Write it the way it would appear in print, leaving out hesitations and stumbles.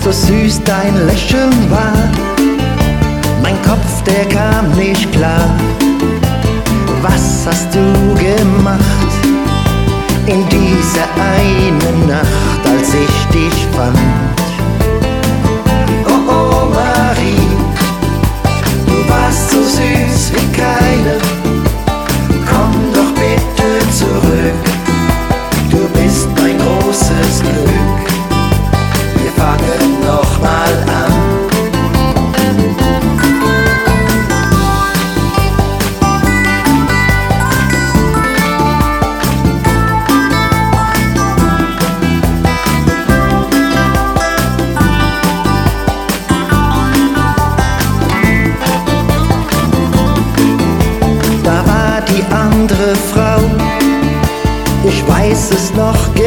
so süß dein Lächeln war. Mein Kopf, der kam nicht klar. Was hast du gemacht in dieser einen Nacht, als ich dich fand? Oh, oh, Marie, du warst so süß wie keine. Komm doch bitte zurück, du bist mein großes Glück. Wir fangen noch mal an. Da war die andere Frau, ich weiß es noch